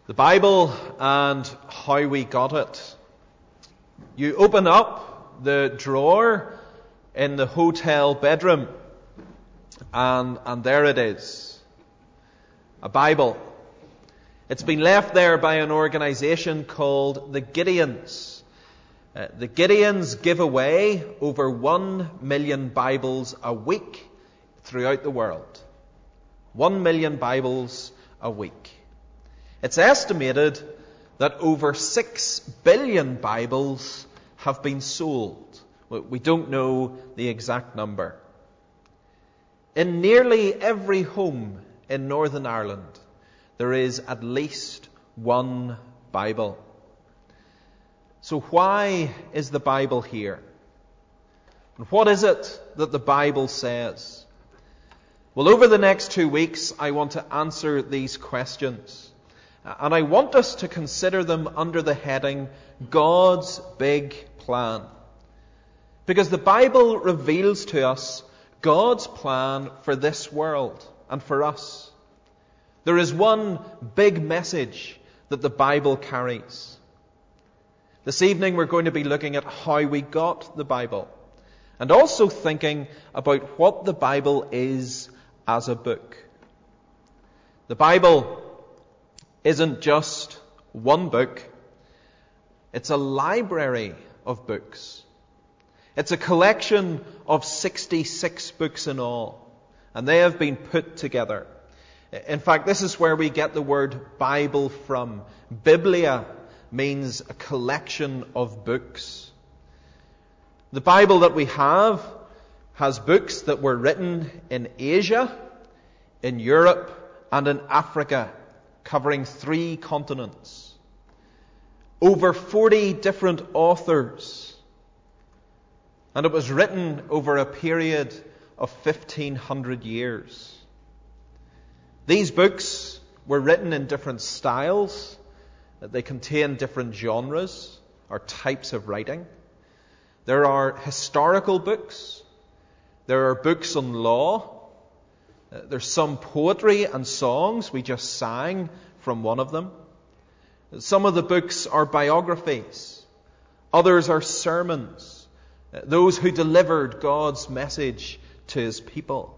The Bible and how we got it. You open up the drawer in the hotel bedroom and there it is. A Bible. It's been left there by an organization called the Gideons. The Gideons give away over 1 million Bibles a week throughout the world. 1 million Bibles a week. It's estimated that over 6 billion Bibles have been sold. We don't know the exact number. In nearly every home in Northern Ireland, there is at least one Bible. So why is the Bible here? And what is it that the Bible says? Well, over the next 2 weeks, I want to answer these questions. And I want us to consider them under the heading, God's Big Plan. Because the Bible reveals to us God's plan for this world and for us. There is one big message that the Bible carries. This evening we're going to be looking at how we got the Bible. And also thinking about what the Bible is as a book. The Bible isn't just one book. It's a library of books. It's a collection of 66 books in all. And they have been put together. In fact, this is where we get the word Bible from. Biblia means a collection of books. The Bible that we have has books that were written in Asia, in Europe, and in Africa, covering 3 continents. Over 40 different authors. And it was written over a period of 1,500 years. These books were written in different styles. They contain different genres or types of writing. There are historical books. There are books on law. There's some poetry and songs. We just sang from one of them. Some of the books are biographies. Others are sermons. Those who delivered God's message to His people.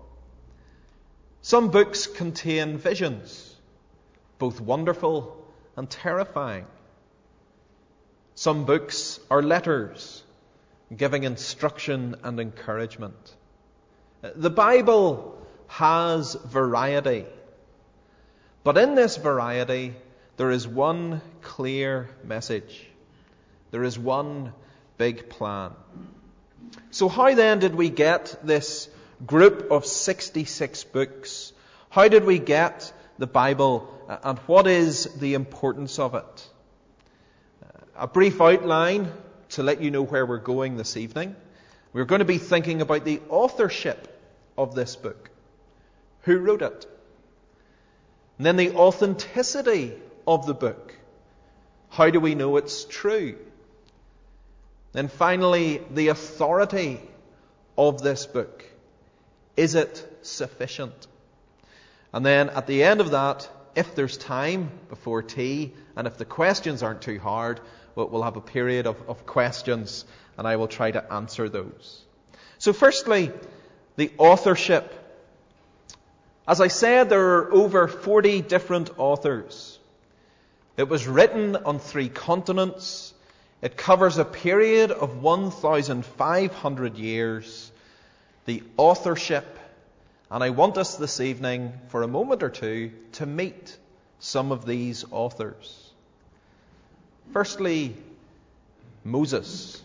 Some books contain visions, both wonderful and terrifying. Some books are letters, giving instruction and encouragement. The Bible has variety. But in this variety, there is one clear message. There is one big plan. So how then did we get this group of 66 books? How did we get the Bible, and what is the importance of it? A brief outline to let you know where we're going this evening. We're going to be thinking about the authorship of this book. Who wrote it? And then the authenticity of the book. How do we know it's true? Then finally, the authority of this book. Is it sufficient? And then at the end of that, if there's time before tea, and if the questions aren't too hard, we'll have a period of questions, and I will try to answer those. So firstly, the authorship. As I said, there are over 40 different authors. It was written on 3 continents. It covers a period of 1,500 years. The authorship. And I want us this evening, for a moment or two, to meet some of these authors. Firstly, Moses.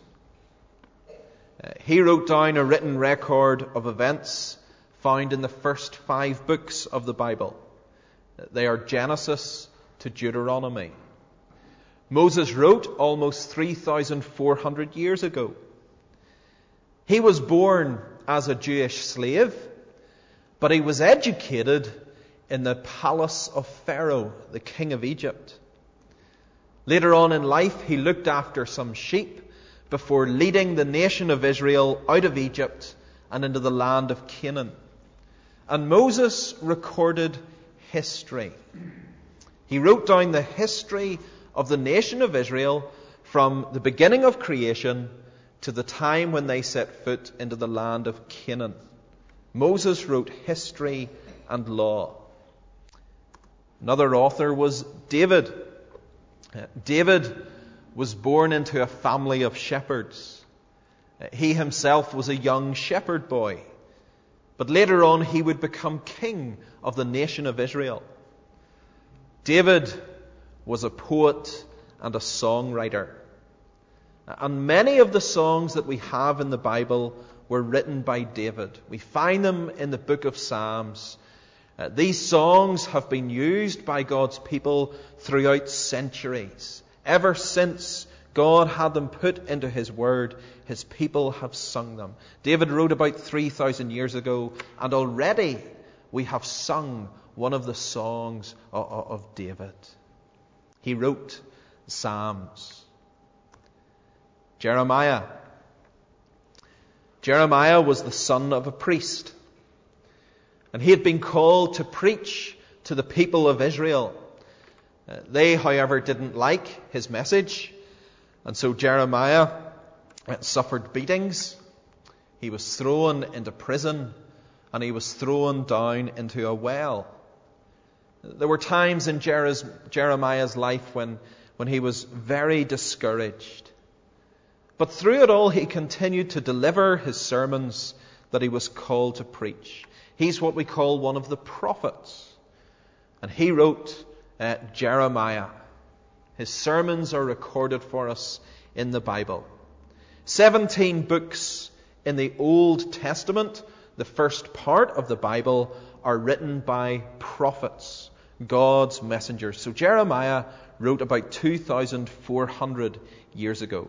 He wrote down a written record of events found in the first 5 books of the Bible. They are Genesis to Deuteronomy. Moses wrote almost 3,400 years ago. He was born as a Jewish slave, but he was educated in the palace of Pharaoh, the king of Egypt. Later on in life, he looked after some sheep before leading the nation of Israel out of Egypt and into the land of Canaan. And Moses recorded history. He wrote down the history of the nation of Israel from the beginning of creation to the time when they set foot into the land of Canaan. Moses wrote history and law. Another author was David. David was born into a family of shepherds. He himself was a young shepherd boy, but later on he would become king of the nation of Israel. David was a poet and a songwriter. And many of the songs that we have in the Bible were written by David. We find them in the book of Psalms. These songs have been used by God's people throughout centuries. Ever since God had them put into His Word, His people have sung them. David wrote about 3,000 years ago, and already we have sung one of the songs of David. He wrote Psalms. Jeremiah. Jeremiah was the son of a priest. And he had been called to preach to the people of Israel. They, however, didn't like his message. And so Jeremiah suffered beatings. He was thrown into prison. And he was thrown down into a well. There were times in Jeremiah's life when he was very discouraged. But through it all, he continued to deliver his sermons that he was called to preach. He's what we call one of the prophets. And he wrote Jeremiah. His sermons are recorded for us in the Bible. 17 books in the Old Testament, the first part of the Bible, are written by prophets, God's messengers. So Jeremiah wrote about 2,400 years ago.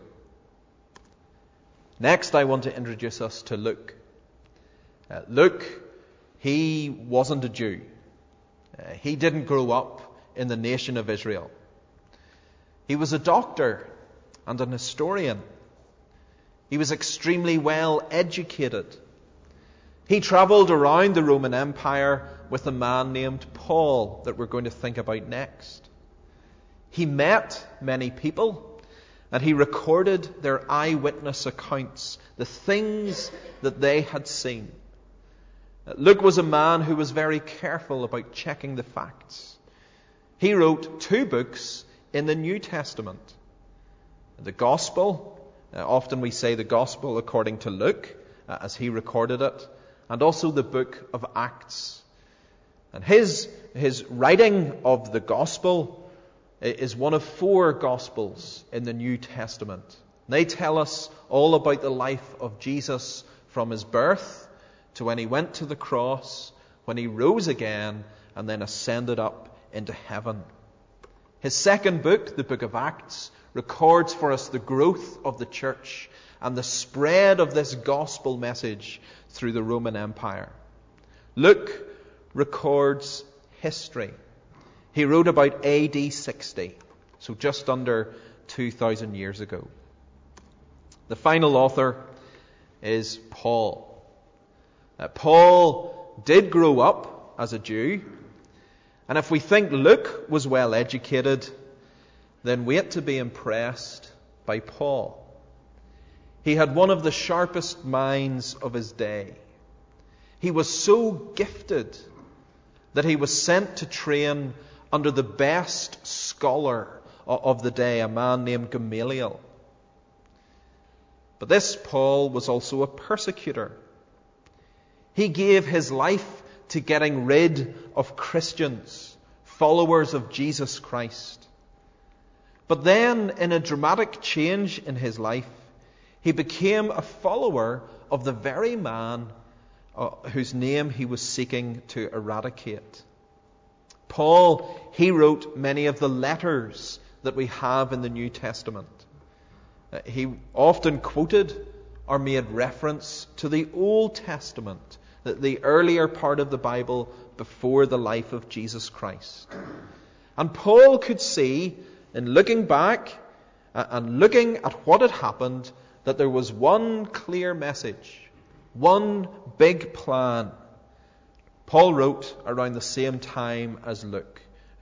Next, I want to introduce us to Luke. Luke, he wasn't a Jew. He didn't grow up in the nation of Israel. He was a doctor and an historian. He was extremely well educated. He traveled around the Roman Empire with a man named Paul that we're going to think about next. He met many people. And he recorded their eyewitness accounts, the things that they had seen. Luke was a man who was very careful about checking the facts. He wrote 2 books in the New Testament. The Gospel, often we say the Gospel according to Luke, as he recorded it, and also the book of Acts. And his writing of the Gospel is one of 4 Gospels in the New Testament. They tell us all about the life of Jesus from his birth to when he went to the cross, when he rose again, and then ascended up into heaven. His second book, the book of Acts, records for us the growth of the church and the spread of this gospel message through the Roman Empire. Luke records history. He wrote about AD 60, so just under 2,000 years ago. The final author is Paul. Paul did grow up as a Jew, and if we think Luke was well educated, then wait to be impressed by Paul. He had one of the sharpest minds of his day. He was so gifted that he was sent to train under the best scholar of the day, a man named Gamaliel. But this Paul was also a persecutor. He gave his life to getting rid of Christians, followers of Jesus Christ. But then, in a dramatic change in his life, he became a follower of the very man whose name he was seeking to eradicate. Paul, he wrote many of the letters that we have in the New Testament. He often quoted or made reference to the Old Testament, the earlier part of the Bible before the life of Jesus Christ. And Paul could see, in looking back and looking at what had happened, that there was one clear message, one big plan. Paul wrote around the same time as Luke.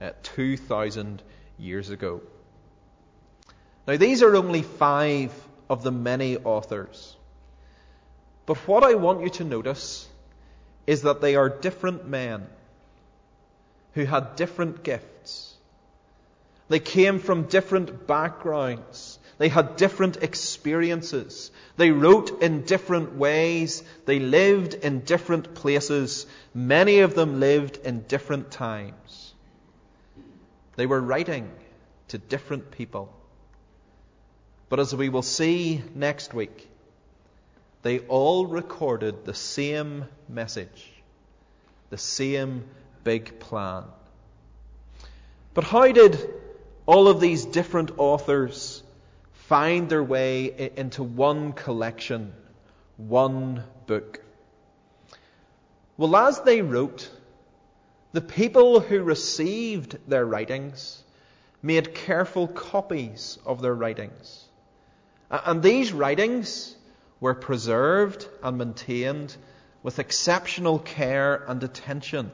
2,000 years ago. Now, these are only 5 of the many authors. But what I want you to notice is that they are different men who had different gifts. They came from different backgrounds. They had different experiences. They wrote in different ways. They lived in different places. Many of them lived in different times. They were writing to different people. But as we will see next week, they all recorded the same message, the same big plan. But how did all of these different authors find their way into one collection, one book? Well, as they wrote, the people who received their writings made careful copies of their writings. And these writings were preserved and maintained with exceptional care and attention.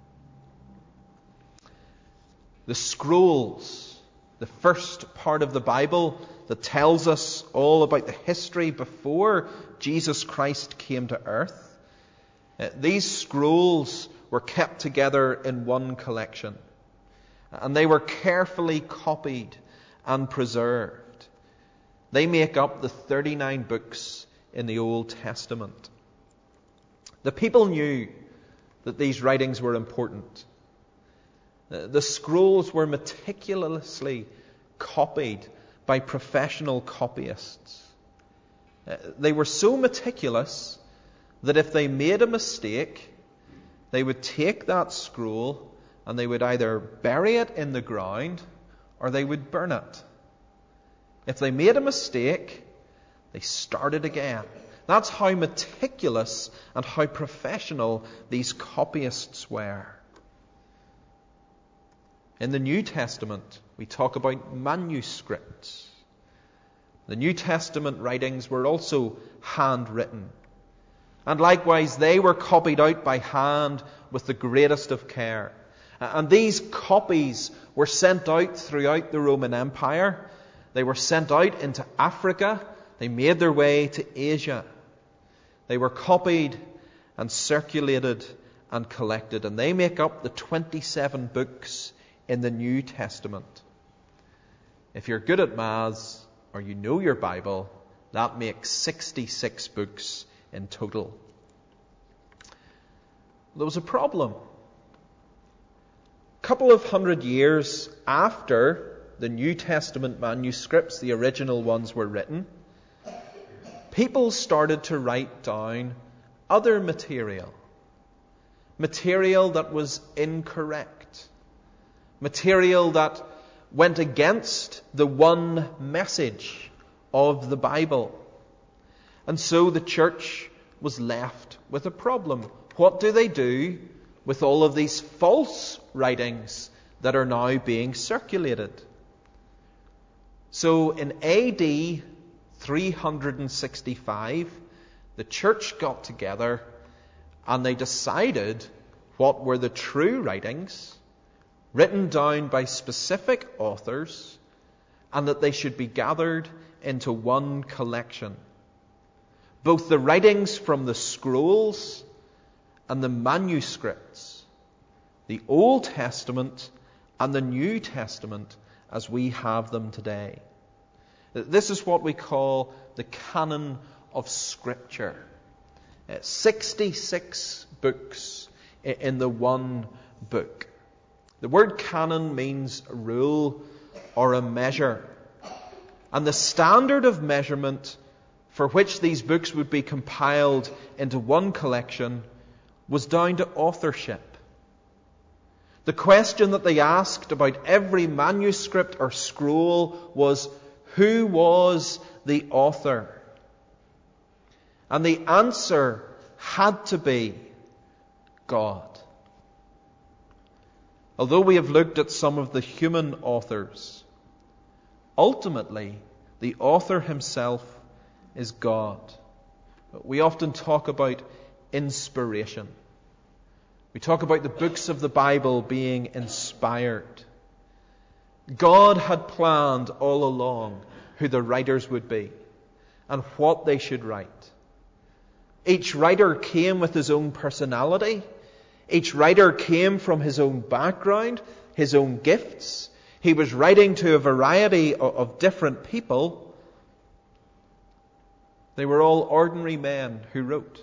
The scrolls, the first part of the Bible that tells us all about the history before Jesus Christ came to earth, these scrolls were kept together in one collection. And they were carefully copied and preserved. They make up the 39 books in the Old Testament. The people knew that these writings were important. The scrolls were meticulously copied by professional copyists. They were so meticulous that if they made a mistake, they would take that scroll and they would either bury it in the ground or they would burn it. If they made a mistake, they started again. That's how meticulous and how professional these copyists were. In the New Testament, we talk about manuscripts. The New Testament writings were also handwritten. And likewise, they were copied out by hand with the greatest of care. And these copies were sent out throughout the Roman Empire. They were sent out into Africa. They made their way to Asia. They were copied and circulated and collected. And they make up the 27 books in the New Testament. If you're good at maths or you know your Bible, that makes 66 books in total. There was a problem. A couple of hundred years after the New Testament manuscripts, the original ones, were written, people started to write down other material that was incorrect, material that went against the one message of the Bible. And so the church was left with a problem. What do they do with all of these false writings that are now being circulated? So in AD 365, the church got together and they decided what were the true writings written down by specific authors and that they should be gathered into one collection. Both the writings from the scrolls and the manuscripts, the Old Testament and the New Testament as we have them today. This is what we call the canon of Scripture. 66 books in the one book. The word canon means a rule or a measure. And the standard of measurement for which these books would be compiled into one collection was down to authorship. The question that they asked about every manuscript or scroll was, who was the author? And the answer had to be God. Although we have looked at some of the human authors, ultimately the author himself is God. We often talk about inspiration. We talk about the books of the Bible being inspired. God had planned all along who the writers would be and what they should write. Each writer came with his own personality. Each writer came from his own background, his own gifts. He was writing to a variety of different people. They were all ordinary men who wrote.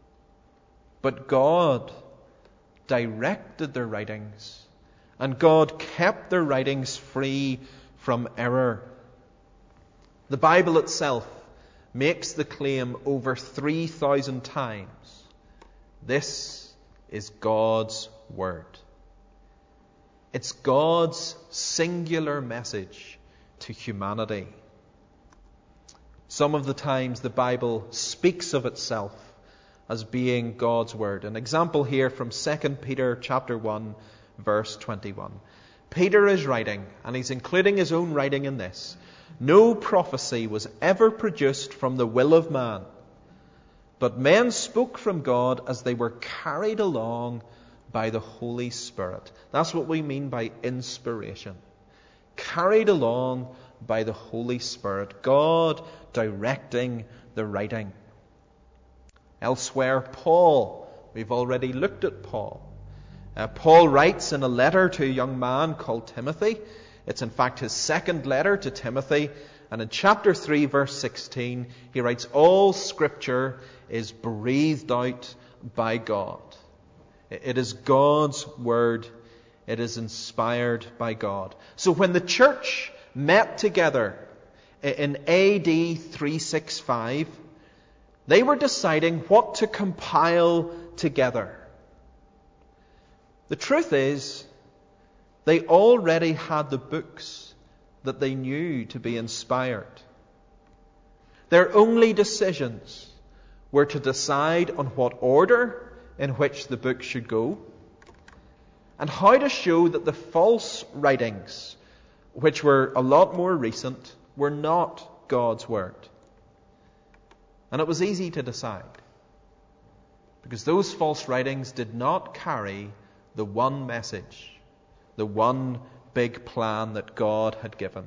But God directed their writings, and God kept their writings free from error. The Bible itself makes the claim over 3,000 times. This is God's Word. It's God's singular message to humanity. Some of the times the Bible speaks of itself as being God's Word. An example here from 2 Peter chapter 1, verse 21. Peter is writing, and he's including his own writing in this. No prophecy was ever produced from the will of man, but men spoke from God as they were carried along by the Holy Spirit. That's what we mean by inspiration. Carried along by the Holy Spirit. God directing the writing. Elsewhere, Paul. We've already looked at Paul. Paul writes in a letter to a young man called Timothy. It's in fact his second letter to Timothy. And in chapter 3, verse 16, he writes, all Scripture is breathed out by God. It is God's Word. It is inspired by God. So when the church met together in AD 365, they were deciding what to compile together. The truth is, they already had the books that they knew to be inspired. Their only decisions were to decide on what order in which the book should go, and how to show that the false writings, which were a lot more recent, were not God's Word. And it was easy to decide, because those false writings did not carry the one message, the one big plan that God had given.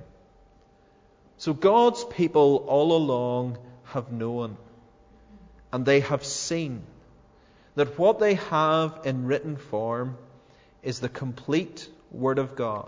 So God's people all along have known, and they have seen, that what they have in written form is the complete Word of God.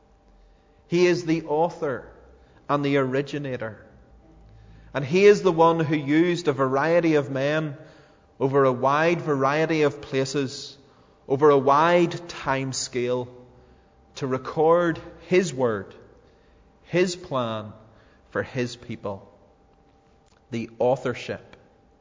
He is the author and the originator. And He is the one who used a variety of men over a wide variety of places, over a wide time scale, to record His Word, His plan for His people. The authorship.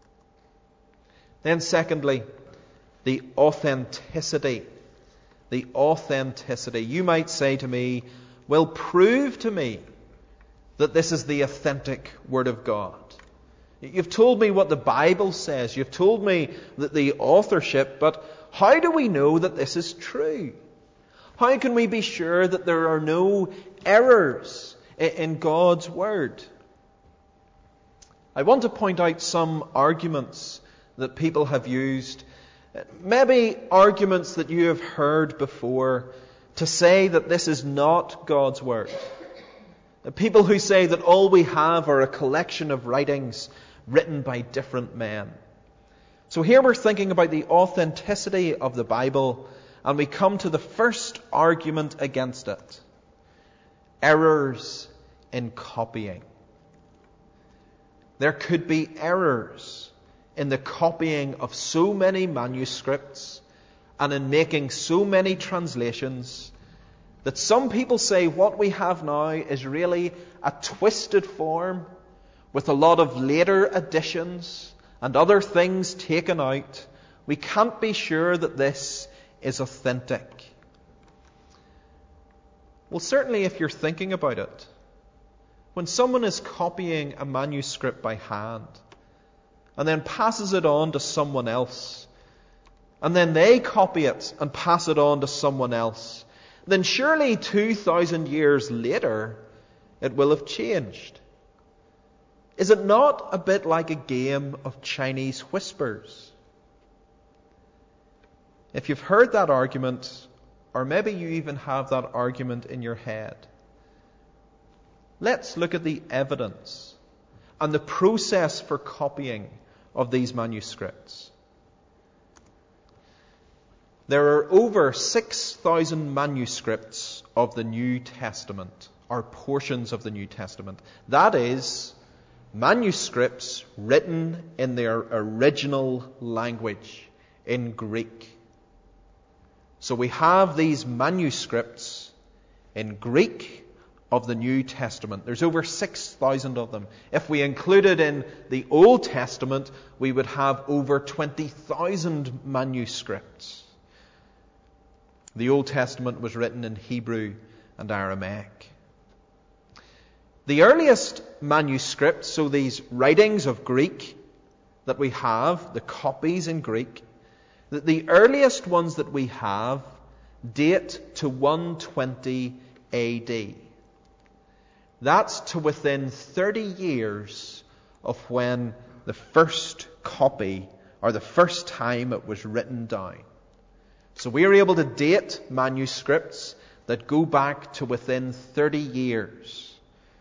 Then secondly, the authenticity. The authenticity. You might say to me, well, prove to me that this is the authentic Word of God. You've told me what the Bible says. You've told me that the authorship, but how do we know that this is true? How can we be sure that there are no errors in God's Word? I want to point out some arguments that people have used, maybe arguments that you have heard before, to say that this is not God's Word. People who say that all we have are a collection of writings written by different men. So here we're thinking about the authenticity of the Bible, and we come to the first argument against it. Errors in copying. There could be errors in the copying of so many manuscripts and in making so many translations that some people say what we have now is really a twisted form with a lot of later additions and other things taken out. We can't be sure that this is authentic. Well, certainly if you're thinking about it, when someone is copying a manuscript by hand and then passes it on to someone else, and then they copy it and pass it on to someone else, then surely 2,000 years later it will have changed. Is it not a bit like a game of Chinese whispers? if you've heard that argument, or maybe you even have that argument in your head, let's look at the evidence and the process for copying of these manuscripts. There are over 6,000 manuscripts of the New Testament, or portions of the New Testament. That is, manuscripts written in their original language, in Greek. So we have these manuscripts in Greek of the New Testament. There's over 6,000 of them. If we included in the Old Testament, we would have over 20,000 manuscripts. The Old Testament was written in Hebrew and Aramaic. The earliest manuscripts, so these writings of Greek that we have, the copies in Greek, the earliest ones that we have date to 120 AD. That's to within 30 years of when the first copy, or the first time it was written down. So we are able to date manuscripts that go back to within 30 years.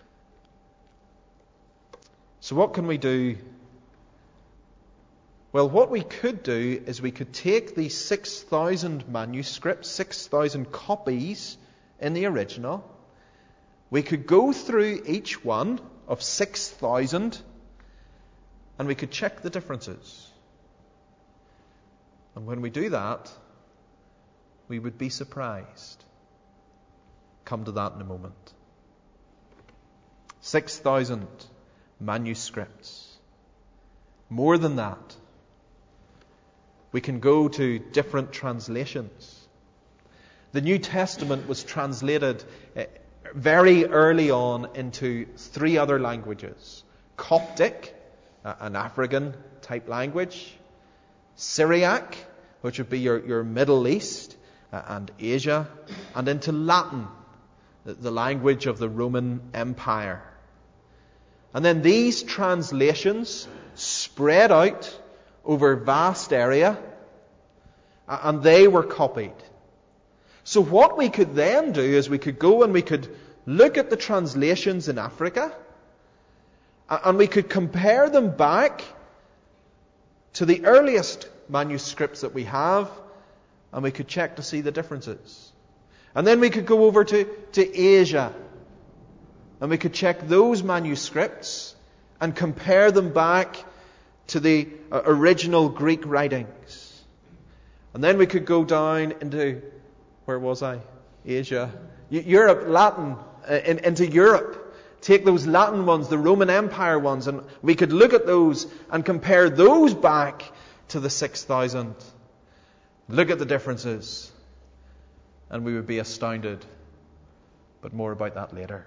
So what can we do? Well, what we could do is we could take these 6,000 manuscripts, 6,000 copies in the original. We could go through each one of 6,000 and we could check the differences. And when we do that, we would be surprised. Come to that in a moment. 6,000 manuscripts. More than that. We can go to different translations. The New Testament was translated very early on into 3 other languages. Coptic, an African type language. Syriac, which would be your Middle East and Asia. And into Latin, the language of the Roman Empire. And then these translations spread out over a vast area, and they were copied. So what we could then do is we could go and we could look at the translations in Africa, and we could compare them back to the earliest manuscripts that we have, and we could check to see the differences. And then we could go over to Asia, and we could check those manuscripts and compare them back to the original Greek writings. And then we could go down into, where was I? Asia. Europe, Latin, into Europe. Take those Latin ones, the Roman Empire ones, and we could look at those and compare those back to the 6,000. Look at the differences, and we would be astounded. But more about that later.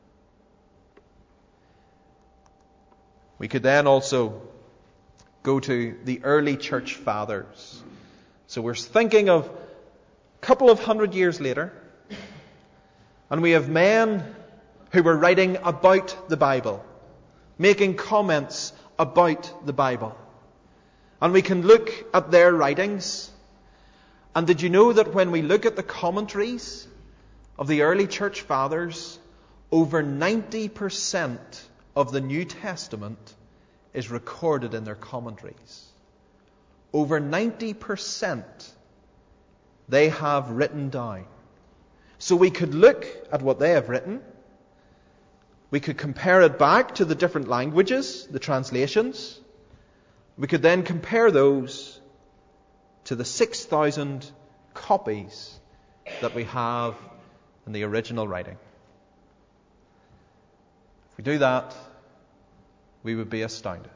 We could then also go to the early church fathers. So we're thinking of a couple of 100 years later, and we have men who were writing about the Bible, making comments about the Bible. And we can look at their writings. And did you know that when we look at the commentaries of the early church fathers, over 90% of the New Testament is recorded in their commentaries. Over 90% they have written down. So we could look at what they have written. We could compare it back to the different languages, the translations. We could then compare those to the 6,000 copies that we have in the original writing. If we do that, we would be astounded.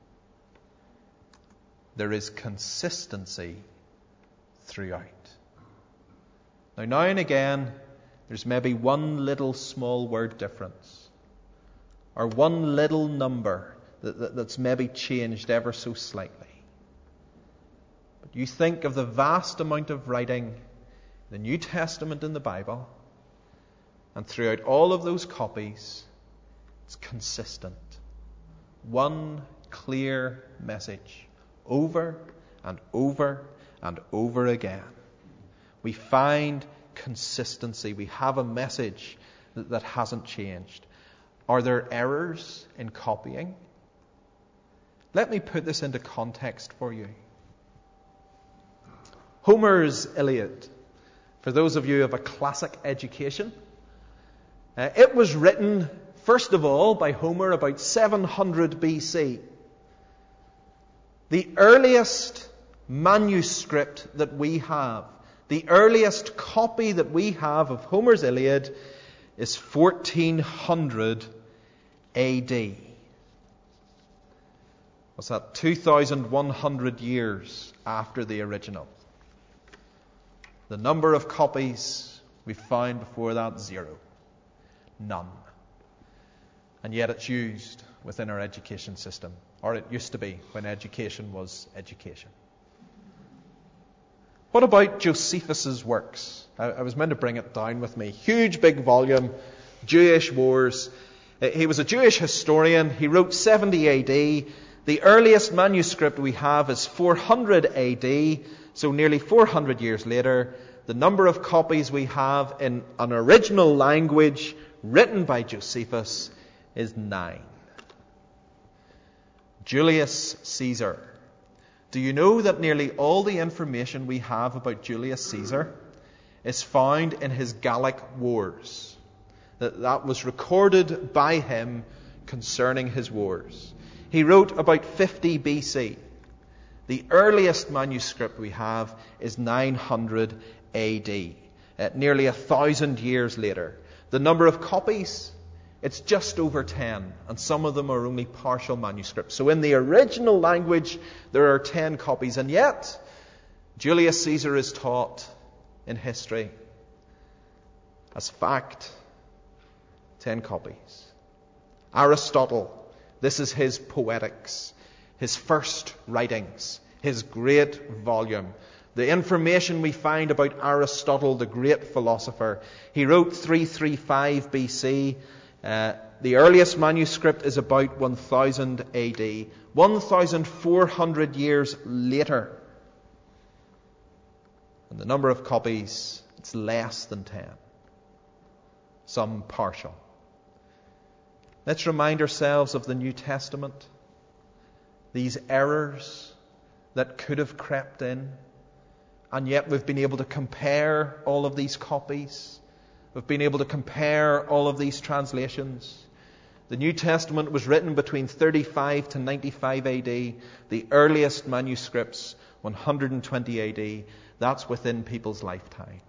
There is consistency throughout. Now and again, there's maybe one little small word difference, or one little number that's maybe changed ever so slightly. But you think of the vast amount of writing in the New Testament in the Bible, and throughout all of those copies, it's consistent. One clear message over and over and over again. We find consistency. We have a message that hasn't changed. Are there errors in copying? Let me put this into context for you. Homer's Iliad, for those of you who have a classic education, it was written, first of all, by Homer about 700 BC. The earliest manuscript that we have, the earliest copy that we have of Homer's Iliad is 1400 AD. What's that? 2,100 years after the original. The number of copies we found before that, 0. None. And yet it's used within our education system. Or it used to be when education was education. What about Josephus' works? I was meant to bring it down with me. Huge big volume, Jewish Wars. He was a Jewish historian. He wrote 70 AD. The earliest manuscript we have is 400 AD, so nearly 400 years later. The number of copies we have in an original language written by Josephus is 9. Julius Caesar. Do you know that nearly all the information we have about Julius Caesar is found in his Gallic Wars? That was recorded by him concerning his wars. He wrote about 50 BC. The earliest manuscript we have is 900 AD, nearly 1,000 years later. The number of copies, it's just over 10, and some of them are only partial manuscripts. So in the original language, there are 10 copies, and yet Julius Caesar is taught in history as fact, 10 copies. Aristotle, this is his Poetics, his first writings, his great volume. The information we find about Aristotle, the great philosopher, he wrote 335 BC. The earliest manuscript is about 1000 AD. 1,400 years later. And the number of copies, it's less than 10. Some partial. Let's remind ourselves of the New Testament. These errors that could have crept in. And yet we've been able to compare all of these copies. We've been able to compare all of these translations. The New Testament was written between 35 to 95 AD. The earliest manuscripts, 120 AD. That's within people's lifetime.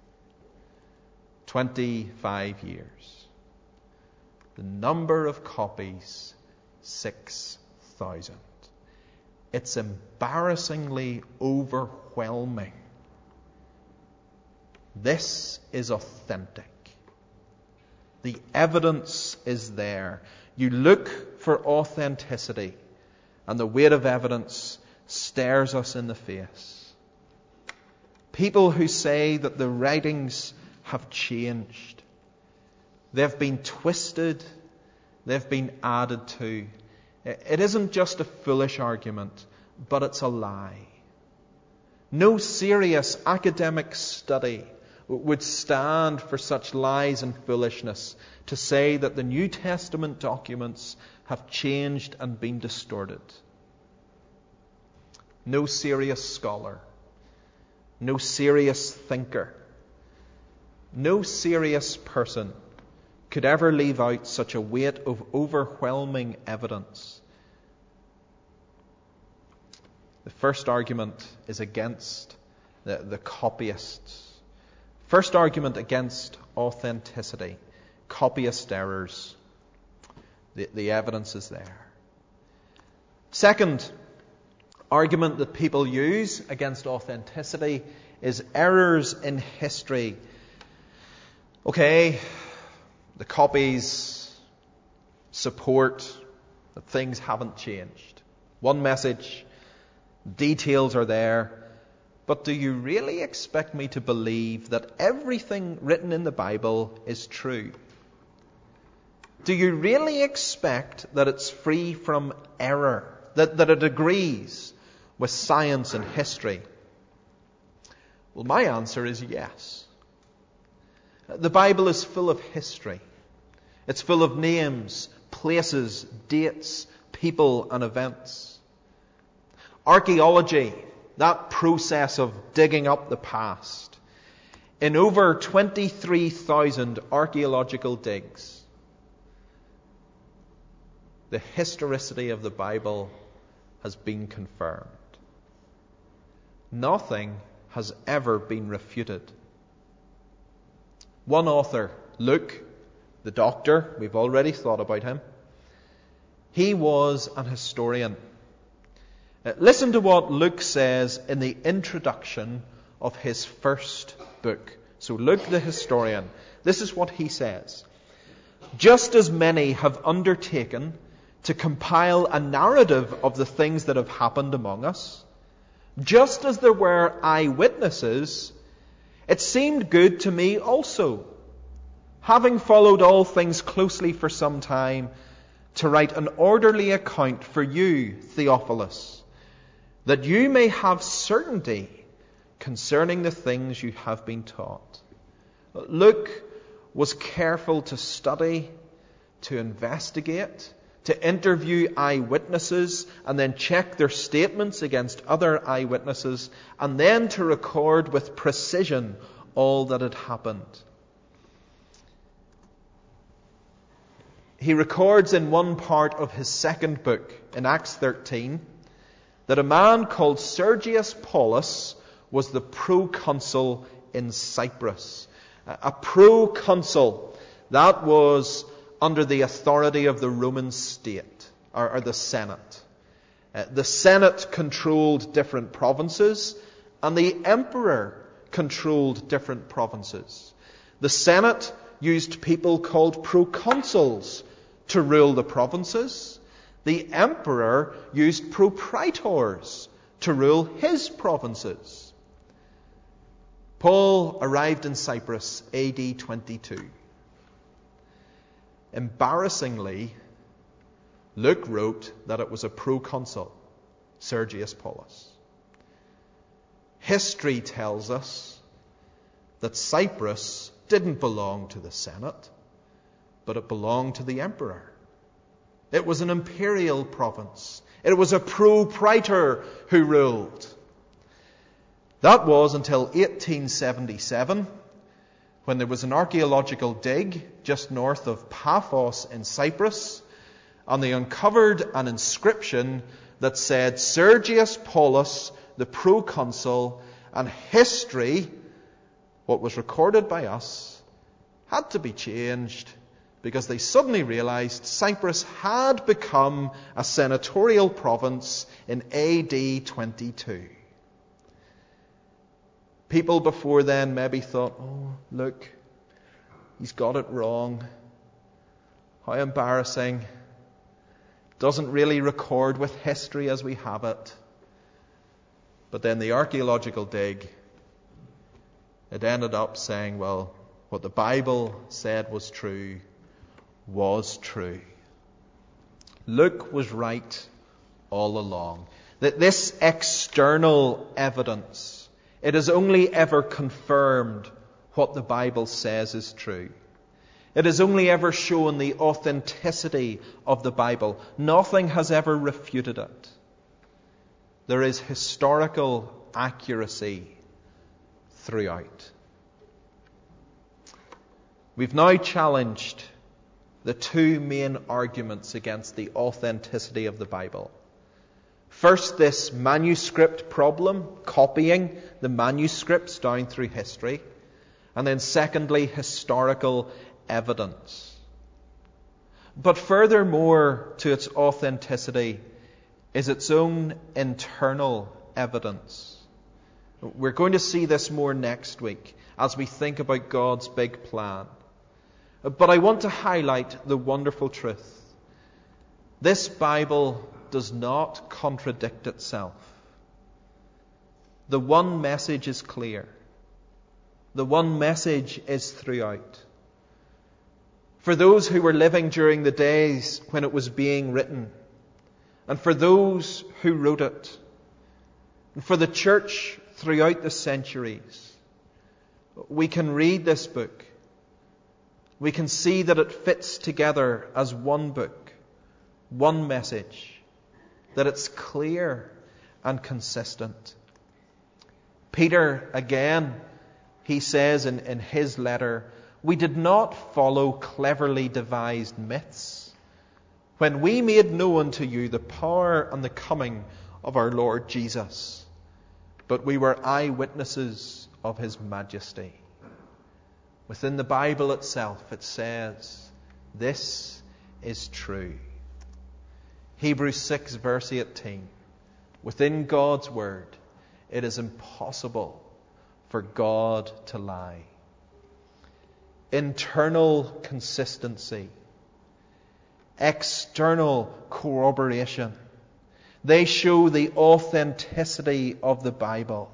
25 years. The number of copies, 6,000. It's embarrassingly overwhelming. This is authentic. The evidence is there. You look for authenticity, and the weight of evidence stares us in the face. People who say that the writings have changed, they've been twisted, they've been added to. It isn't just a foolish argument, but it's a lie. No serious academic study would stand for such lies and foolishness to say that the New Testament documents have changed and been distorted. No serious scholar, no serious thinker, no serious person could ever leave out such a weight of overwhelming evidence. The first argument is against the copyists. First argument against authenticity. Copyist errors. The evidence is there. Second argument that people use against authenticity is errors in history. Okay, the copies support that things haven't changed. One message, details are there. But do you really expect me to believe that everything written in the Bible is true? Do you really expect that it's free from error, that it agrees with science and history? Well, my answer is yes. The Bible is full of history. It's full of names, places, dates, people and events. Archaeology, that process of digging up the past. In over 23,000 archaeological digs, the historicity of the Bible has been confirmed. Nothing has ever been refuted. One author, Luke, the doctor, we've already thought about him. He was an historian. Listen to what Luke says in the introduction of his first book. So Luke the historian, this is what he says. Just as many have undertaken to compile a narrative of the things that have happened among us, just as there were eyewitnesses, it seemed good to me also, having followed all things closely for some time, to write an orderly account for you, Theophilus, that you may have certainty concerning the things you have been taught. Luke was careful to study, to investigate, to interview eyewitnesses, and then check their statements against other eyewitnesses, and then to record with precision all that had happened. He records in one part of his second book, in Acts 13, that a man called Sergius Paulus was the proconsul in Cyprus. A proconsul, that was under the authority of the Roman state, or the Senate. The Senate controlled different provinces, and the emperor controlled different provinces. The Senate used people called proconsuls to rule the provinces. The emperor used propraetors to rule his provinces. Paul arrived in Cyprus AD 22. Embarrassingly, Luke wrote that it was a proconsul, Sergius Paulus. History tells us that Cyprus didn't belong to the Senate, but it belonged to the emperor. It was an imperial province. It was a propraetor who ruled. That was until 1877, when there was an archaeological dig just north of Paphos in Cyprus, and they uncovered an inscription that said Sergius Paulus, the proconsul, and history, what was recorded by us, had to be changed because they suddenly realized Cyprus had become a senatorial province in AD 22. People before then maybe thought, oh, look, he's got it wrong. How embarrassing. Doesn't really record with history as we have it. But then the archaeological dig, it ended up saying, well, what the Bible said was true. Luke was right all along. That this external evidence, it has only ever confirmed what the Bible says is true. It has only ever shown the authenticity of the Bible. Nothing has ever refuted it. There is historical accuracy throughout. We've now challenged the two main arguments against the authenticity of the Bible. First, this manuscript problem, copying the manuscripts down through history. And then secondly, historical evidence. But furthermore to its authenticity is its own internal evidence. We're going to see this more next week as we think about God's big plan. But I want to highlight the wonderful truth. This Bible does not contradict itself. The one message is clear. The one message is throughout. For those who were living during the days when it was being written, and for those who wrote it, and for the church throughout the centuries, we can read this book. We can see that it fits together as one book, one message, that it's clear and consistent. Peter, again, he says in his letter, we did not follow cleverly devised myths when we made known to you the power and the coming of our Lord Jesus, but we were eyewitnesses of his majesty. Within the Bible itself, it says, this is true. Hebrews 6 verse 18. Within God's word, it is impossible for God to lie. Internal consistency, external corroboration, they show the authenticity of the Bible.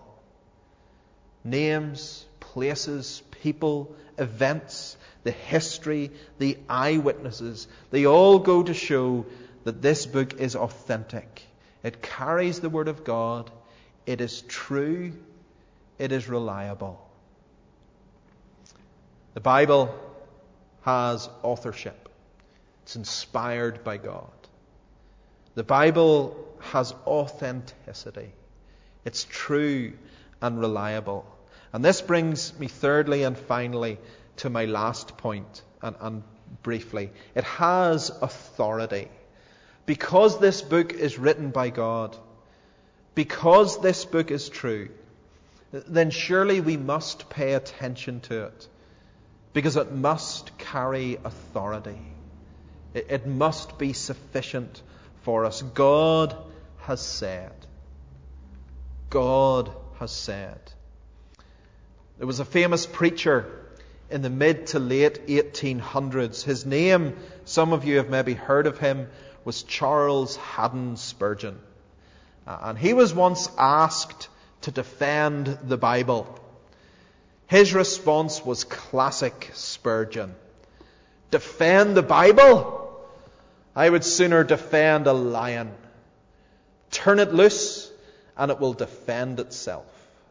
Names, places, people, events, the history, the eyewitnesses, they all go to show that this book is authentic. It carries the Word of God. It is true. It is reliable. The Bible has authorship. It's inspired by God. The Bible has authenticity. It's true and reliable. And this brings me thirdly and finally to my last point, and briefly. It has authority. Because this book is written by God, because this book is true, then surely we must pay attention to it. Because it must carry authority. It must be sufficient for us. God has said. God has said. There was a famous preacher in the mid to late 1800s. His name, some of you have maybe heard of him, was Charles Haddon Spurgeon. And he was once asked to defend the Bible. His response was classic Spurgeon. Defend the Bible? I would sooner defend a lion. Turn it loose and it will defend itself.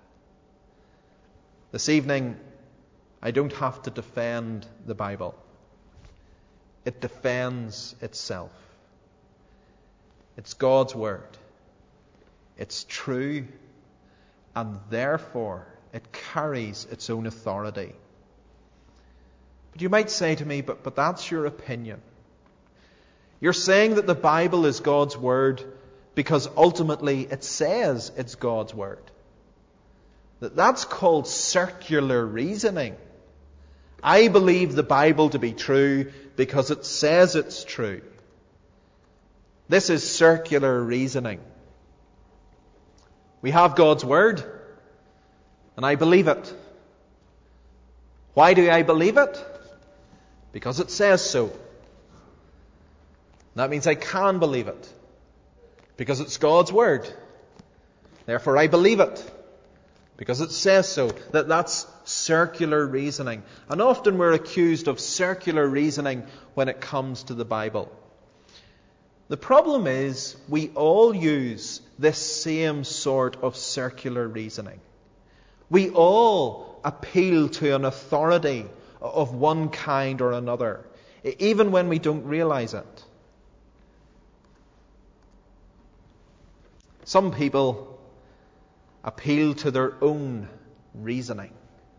This evening, I don't have to defend the Bible. It defends itself. It's God's Word. It's true, and therefore it carries its own authority. But you might say to me, but that's your opinion. You're saying that the Bible is God's Word because ultimately it says it's God's Word. That's called circular reasoning. I believe the Bible to be true because it says it's true. This is circular reasoning. We have God's Word, and I believe it. Why do I believe it? Because it says so. That means I can believe it. Because it's God's Word. Therefore I believe it. Because it says so. That's circular reasoning. And often we're accused of circular reasoning when it comes to the Bible. The problem is we all use this same sort of circular reasoning. We all appeal to an authority of one kind or another, even when we don't realize it. Some people appeal to their own reasoning.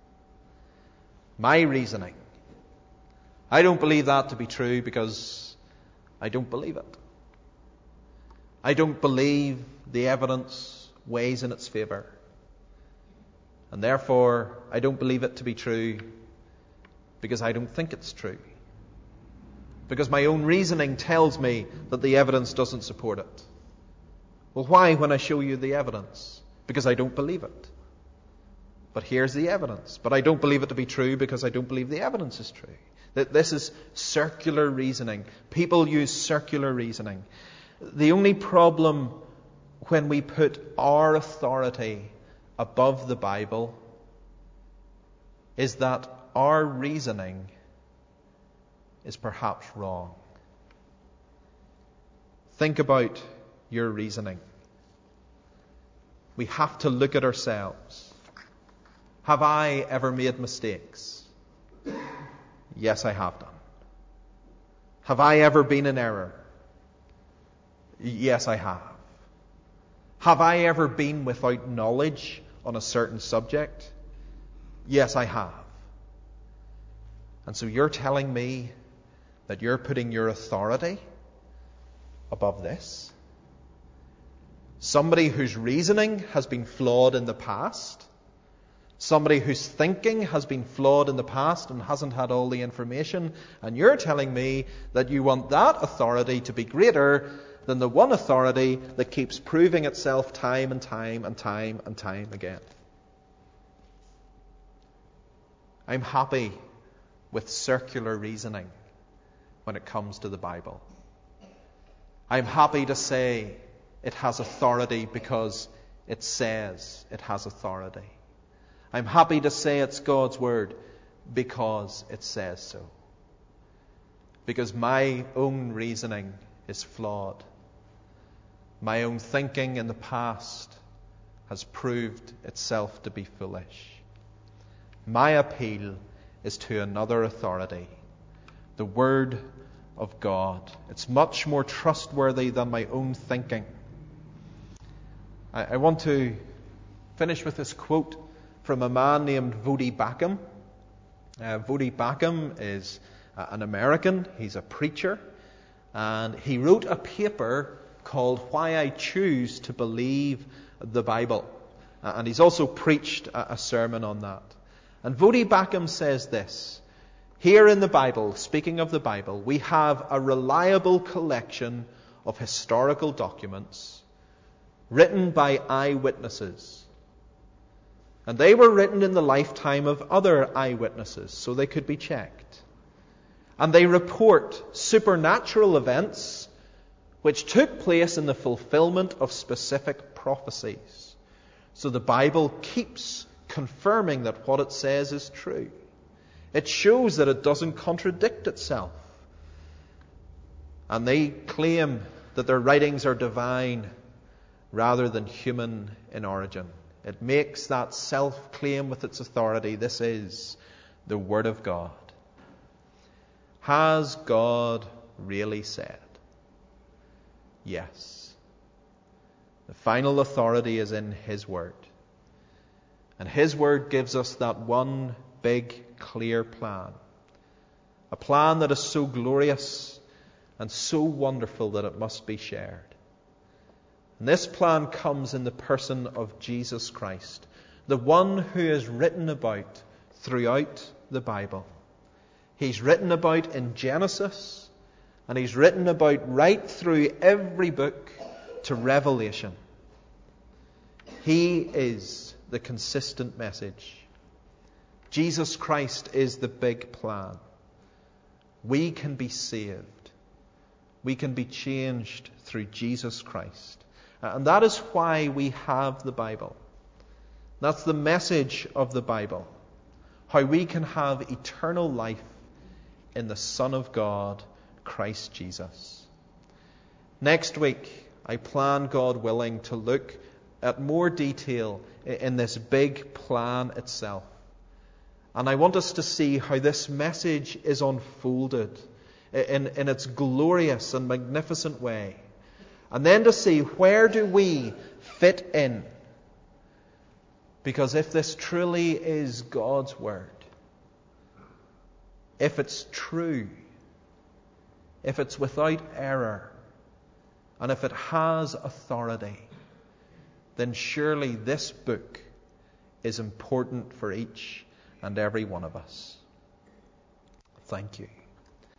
My reasoning. I don't believe that to be true because I don't believe it. I don't believe the evidence weighs in its favour. And therefore, I don't believe it to be true because I don't think it's true. Because my own reasoning tells me that the evidence doesn't support it. Well, why when I show you the evidence? Because I don't believe it. But here's the evidence. But I don't believe it to be true because I don't believe the evidence is true. That this is circular reasoning. People use circular reasoning. The only problem when we put our authority above the Bible is that our reasoning is perhaps wrong. Think about your reasoning. we have to look at ourselves. Have I ever made mistakes? Yes, I have done. Have I ever been in error? Yes, I have. Have I ever been without knowledge on a certain subject? Yes, I have. And so you're telling me that you're putting your authority above this? Somebody whose reasoning has been flawed in the past? Somebody whose thinking has been flawed in the past and hasn't had all the information, and you're telling me that you want that authority to be greater than the one authority that keeps proving itself time and time and time and time again. I'm happy with circular reasoning when it comes to the Bible. I'm happy to say it has authority because it says it has authority. I'm happy to say it's God's word because it says so. Because my own reasoning is flawed. My own thinking in the past has proved itself to be foolish. My appeal is to another authority, the Word of God. It's much more trustworthy than my own thinking. I want to finish with this quote from a man named Voddie Baucham. Voddie Baucham is an American. He's a preacher. And he wrote a paper called Why I Choose to Believe the Bible. And he's also preached a sermon on that. And Voddie Baucham says this: here in the Bible, speaking of the Bible, we have a reliable collection of historical documents written by eyewitnesses. And they were written in the lifetime of other eyewitnesses, so they could be checked. And they report supernatural events which took place in the fulfillment of specific prophecies. So the Bible keeps confirming that what it says is true. It shows that it doesn't contradict itself. And they claim that their writings are divine rather than human in origin. It makes that self-claim with its authority. This is the Word of God. Has God really said? Yes. The final authority is in His Word. And His Word gives us that one big, clear plan. A plan that is so glorious and so wonderful that it must be shared. And this plan comes in the person of Jesus Christ, the one who is written about throughout the Bible. He's written about in Genesis, and He's written about right through every book to Revelation. He is the consistent message. Jesus Christ is the big plan. We can be saved. We can be changed through Jesus Christ. And that is why we have the Bible. That's the message of the Bible. How we can have eternal life in the Son of God, Christ Jesus. Next week, I plan, God willing, to look at more detail in this big plan itself. And I want us to see how this message is unfolded in its glorious and magnificent way. And then to see, where do we fit in? Because if this truly is God's Word, if it's true, if it's without error, and if it has authority, then surely this book is important for each and every one of us. Thank you.